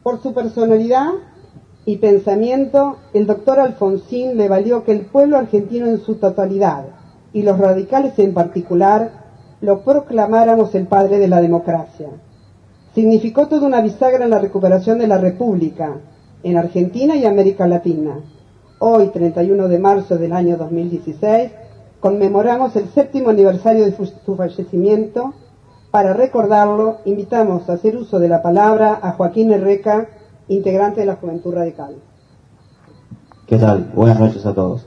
Por su personalidad y pensamiento, el doctor Alfonsín le valió que el pueblo argentino en su totalidad, y los radicales en particular, lo proclamáramos el padre de la democracia. Significó toda una bisagra en la recuperación de la República, en Argentina y América Latina. Hoy, 31 de marzo del año 2016, conmemoramos el 7º aniversario de su fallecimiento. Para recordarlo, invitamos a hacer uso de la palabra a Joaquín Erreca, integrante de la Juventud Radical. ¿Qué tal? Buenas noches a todos.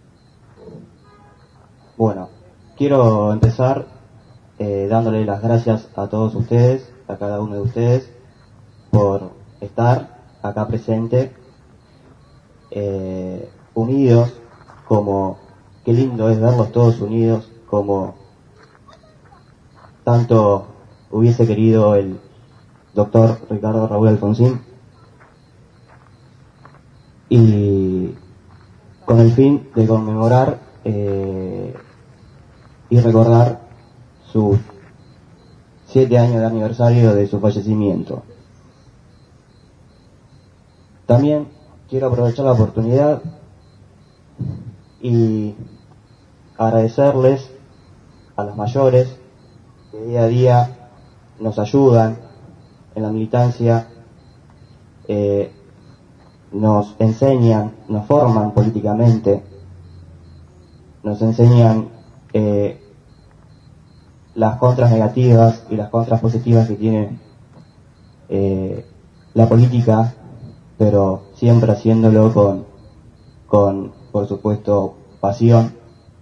Bueno, quiero empezar dándole las gracias a todos ustedes, a cada uno de ustedes, por estar acá presente, unidos, como qué lindo es verlos todos unidos, como tanto hubiese querido el doctor Ricardo Raúl Alfonsín, y con el fin de conmemorar y recordar sus 7 años de aniversario de su fallecimiento. También quiero aprovechar la oportunidad y agradecerles a los mayores que día a día nos ayudan en la militancia, nos enseñan, nos forman políticamente, nos enseñan las contras negativas y las contras positivas que tiene la política, pero siempre haciéndolo con por supuesto, pasión.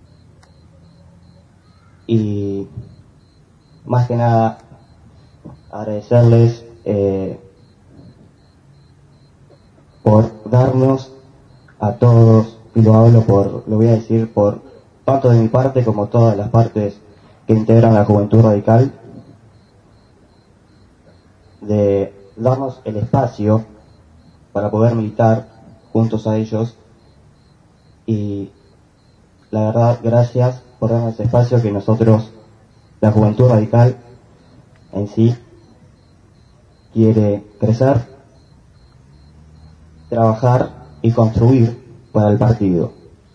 Y más que nada agradecerles por darnos a todos, y lo voy a decir por tanto de mi parte como todas las partes que integran la Juventud Radical, de darnos el espacio para poder militar juntos a ellos. Y la verdad, gracias por darnos ese espacio que nosotros, la Juventud Radical en sí, quiere crecer, trabajar y construir para el partido.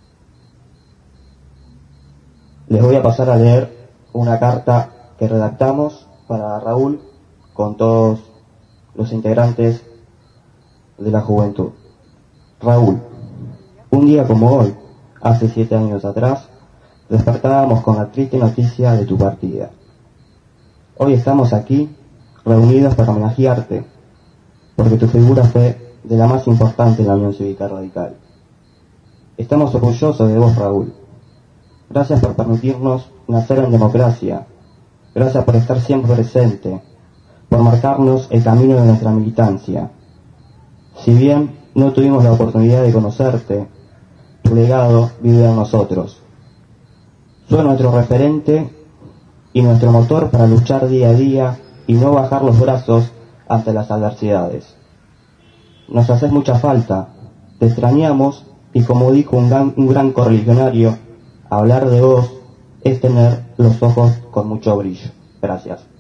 Les voy a pasar a leer una carta que redactamos para Raúl con todos los integrantes de la juventud. Raúl, un día como hoy, hace 7 años atrás, despertábamos con la triste noticia de tu partida. Hoy estamos aquí, reunidos para homenajearte, porque tu figura fue de la más importante en la Unión Cívica Radical. Estamos orgullosos de vos, Raúl. Gracias por permitirnos nacer en democracia. Gracias por estar siempre presente, por marcarnos el camino de nuestra militancia. Si bien no tuvimos la oportunidad de conocerte, tu legado vive en nosotros. Sos nuestro referente y nuestro motor para luchar día a día y no bajar los brazos ante las adversidades. Nos haces mucha falta, te extrañamos, y como dijo un gran correligionario, hablar de vos es tener los ojos con mucho brillo. Gracias.